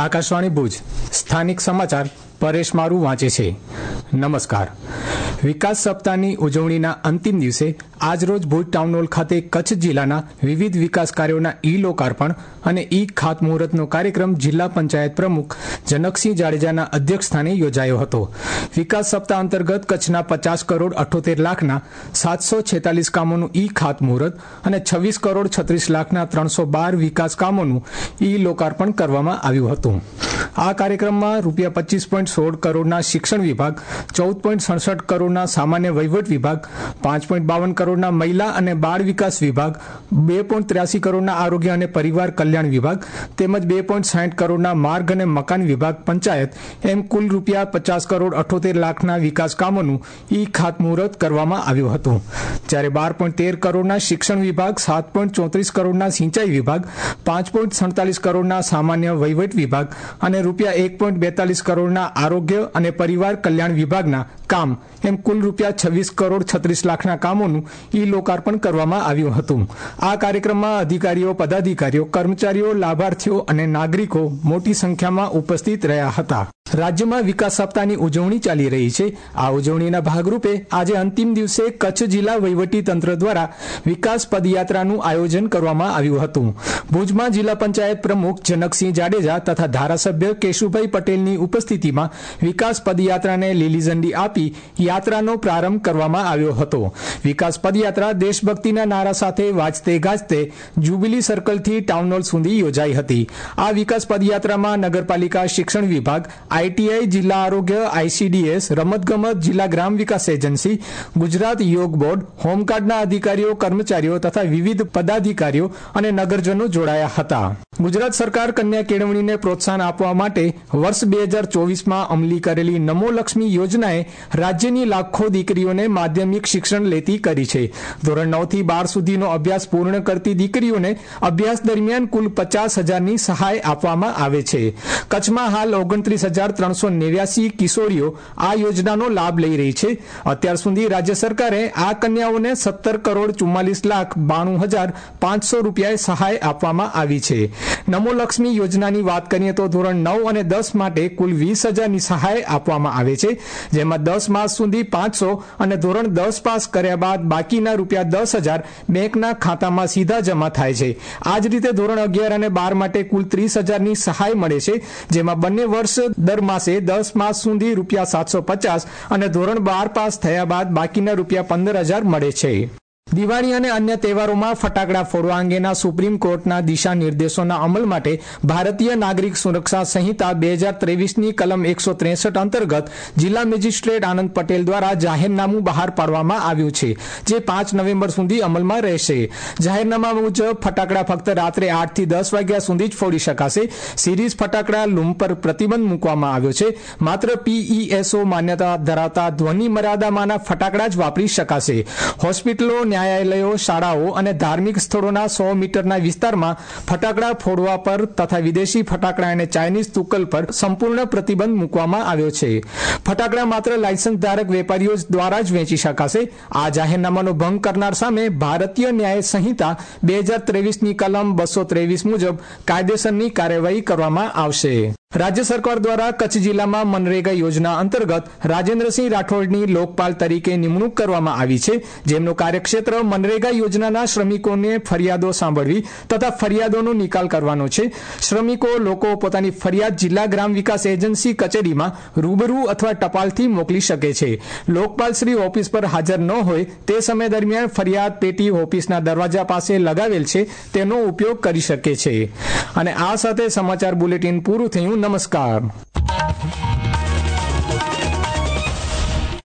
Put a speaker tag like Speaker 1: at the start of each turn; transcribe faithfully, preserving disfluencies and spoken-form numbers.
Speaker 1: આકાશવાણી ભુજ સ્થાનિક સમાચાર પરેશ મારું વાંચે છે। નમસ્કાર। વિકાસ સપ્તાહની ઉજવણીના અંતિમ દિવસે આજરોજ ભુજ ટાઉન હોલ ખાતે કચ્છ જિલ્લાના વિવિધ વિકાસ કાર્યોના ઈ લોકાર્પણ અને ઈ ખાતમુહૂર્તનો કાર્યક્રમ જિલ્લા પંચાયત પ્રમુખ જનકસિંહ જાડેજાના અધ્યક્ષસ્થાને યોજાયો હતો। વિકાસ સપ્તાહ અંતર્ગત કચ્છના પચાસ કરોડ અઠ્યોતેર લાખના સાતસો છેતાલીસ કામોનું ઈ ખાતમુહૂર્ત અને છવ્વીસ કરોડ છત્રીસ લાખના ત્રણસો બાર વિકાસ કામોનું ઈ લોકાર્પણ કરવામાં આવ્યું હતું। આ કાર્યક્રમમાં રૂપિયા પચીસ પોઈન્ટ સોળ કરોડના શિક્ષણ વિભાગ, ચૌદ પોઈન્ટ સડસઠ કરોડના સામાન્ય વહીવટ વિભાગ, પાંચ પોઈન્ટ બાવન કરોડના મહિલા અને બાળ વિકાસ વિભાગ, બે પોઈન્ટ ત્ર્યાસી કરોડના આરોગ્ય અને પરિવાર કલ્યાણ વિભાગ તેમજ બે પોઈન્ટ સાઠ કરોડના માર્ગ અને મકાન વિભાગ પંચાયત એમ કુલ રૂપિયા પચાસ કરોડ અઠ્યોતેર લાખના વિકાસ કામોનું ઈ ખાતમુહૂર્ત કરવામાં આવ્યું હતું। જ્યારે બાર પોઈન્ટ તેર કરોડના શિક્ષણ વિભાગ, સાત પોઈન્ટ ચોત્રીસ કરોડના સિંચાઈ વિભાગ, પાંચ પોઈન્ટ સડતાલીસ કરોડના સામાન્ય વહીવટ વિભાગ અને રૂપિયા એક પોઈન્ટ બેતાલીસ કરોડના આરોગ્ય અને પરિવાર કલ્યાણ વિભાગના કામ એમ કુલ રૂપિયા છવ્વીસ કરોડ છત્રીસ લાખના કામોનું ઈ લોકાર્પણ કરવામાં આવ્યું હતું। આ કાર્યક્રમમાં અધિકારીઓ, પદાધિકારીઓ, કર્મચારીઓ, લાભાર્થીઓ અને નાગરિકો મોટી સંખ્યામાં ઉપસ્થિત રહ્યા હતા। રાજ્યમાં વિકાસ સપ્તાહની ઉજવણી ચાલી રહી છે। આ ઉજવણીના ભાગરૂપે આજે અંતિમ દિવસે કચ્છ જિલ્લા વહીવટી તંત્ર દ્વારા વિકાસ પદયાત્રાનું આયોજન કરવામાં આવ્યું હતું। ભુજમાં જિલ્લા પંચાયત પ્રમુખ જનકસિંહ જાડેજા તથા ધારાસભ્ય કેશુભાઈ પટેલની ઉપસ્થિતિમાં વિકાસ પદયાત્રાને લીલી ઝંડી આપી યાત્રાનો પ્રારંભ કરવામાં આવ્યો હતો। વિકાસ પદયાત્રા દેશભક્તિના નારા સાથે વાજતે ગાજતે જ્યુબિલી સર્કલથી ટાઉન હોલ સુધી યોજાઈ હતી। આ વિકાસ પદયાત્રામાં નગરપાલિકા, શિક્ષણ વિભાગ, આઈટીઆઈ, જિલ્લા આરોગ્ય, આઈસીડીએસ, રમતગમત, જિલ્લા ગ્રામ વિકાસ એજન્સી, ગુજરાત યોગ બોર્ડ, હોમગાર્ડના અધિકારીઓ, કર્મચારીઓ તથા વિવિધ પદાધિકારીઓ અને નગરજનો જોડાયા હતા। ગુજરાત સરકાર કન્યા કેળવણીને પ્રોત્સાહન આપવા માટે વર્ષ બે હજાર ચોવીસમાં અમલી કરેલી નમો લક્ષ્મી યોજનાએ રાજ્યની લાખો દીકરીઓને માધ્યમિક શિક્ષણ લેતી કરી છે। ધોરણ નવ થી બાર સુધીનો અભ્યાસ પૂર્ણ કરતી દીકરીઓને અભ્યાસ દરમિયાન કુલ પચાસ હજારની સહાય આપવામાં આવે છે। કચ્છમાં હાલ ઓગણત્રીસ હજાર ત્રણસો નેવ્યાસી કિશોરીઓ આ યોજનાનો લાભ લઈ રહી છે। અત્યાર સુધી રાજ્ય સરકારે આ કન્યાઓને સત્તર કરોડ ચુમ્માલીસ લાખ બાણું હજાર પાંચસો રૂપિયા સહાય આપવામાં આવી છે। નમો લક્ષ્મી યોજનાની વાત કરીએ તો ધોરણ નવ અને દસ માટે કુલ વીસ હજારની સહાય આપવામાં આવે છે, જેમાં દસ માસ સુધી પાંચસો અને ધોરણ દસ પાસ કર્યા બાદ બાકીના રૂપિયા દસ હજાર બેંકના ખાતામાં સીધા જમા થાય છે। આ જ રીતે ધોરણ અગિયાર અને બાર માટે કુલ ત્રીસ હજારની સહાય મળે છે, જેમાં બંને વર્ષ દર માસે દસ માસ સુધી રૂપિયા સાતસો પચાસ અને ધોરણ બાર પાસ થયા બાદ બાકીના રૂપિયા પંદર હજાર મળે છે। દિવાળી અને અન્ય તહેવારોમાં ફટાકડા ફોડવા અંગેના સુપ્રીમ કોર્ટના દિશા નિર્દેશોના અમલ માટે ભારતીય નાગરિક સુરક્ષા સંહિતા બે હજાર ત્રેવીસની કલમ એકસો ત્રેસઠ અંતર્ગત જિલ્લા મેજિસ્ટ્રેટ આનંદ પટેલ દ્વારા જાહેરનામું બહાર પાડવામાં આવ્યું છે, જે પાંચ નવેમ્બર સુધી અમલમાં રહેશે। જાહેરનામા મુજબ ફટાકડા ફક્ત રાત્રે આઠ થી દસ વાગ્યા સુધી જ ફોડી શકાશે। સિરીઝ ફટાકડા લૂમ પર પ્રતિબંધ મૂકવામાં આવ્યો છે। માત્ર પીઈએસઓ માન્યતા ધરાવતા ધ્વનિ મર્યાદામાંના ફટાકડા જ વાપરી શકાશે। હોસ્પિટલો, ન્યાયાલયો, શાળાઓ અને ધાર્મિક સ્થળોના સો મીટરના વિસ્તારમાં ફટાકડા ફોડવા પર તથા વિદેશી ફટાકડા અને ચાઇનીઝ તુક્કલ પર સંપૂર્ણ પ્રતિબંધ મૂકવામાં આવ્યો છે। ફટાકડા માત્ર લાયસન્સ ધારક વેપારીઓ દ્વારા જ વેચી શકાશે। આ જાહેરનામાનો ભંગ કરનાર સામે ભારતીય ન્યાય સંહિતા બે હજાર ત્રેવીસની કલમ બસો ત્રેવીસ મુજબ કાયદેસરની કાર્યવાહી કરવામાં આવશે। રાજ્ય સરકાર દ્વારા કચ્છ જિલ્લામાં મનરેગા યોજના અંતર્ગત રાજેન્દ્રસિંહ રાઠોડની લોકપાલ તરીકે નિમણૂક કરવામાં આવી છે, જેમનો કાર્યક્ષેત્ર મનરેગા યોજનાના શ્રમિકોને ફરિયાદો સાંભળવી તથા ફરિયાદોનો નિકાલ કરવાનો છે। શ્રમિકો લોકો પોતાની ફરિયાદ જિલ્લા ગ્રામ વિકાસ એજન્સી કચેરીમાં રૂબરૂ અથવા ટપાલથી મોકલી શકે છે। લોકપાલ શ્રી ઓફિસ પર હાજર ન હોય તે સમય દરમિયાન ફરિયાદ પેટી ઓફિસના દરવાજા પાસે લગાવેલ છે તેનો ઉપયોગ કરી શકે છે। અને આ સાથે સમાચાર બુલેટિન પૂરું થયું। નમસ્કાર।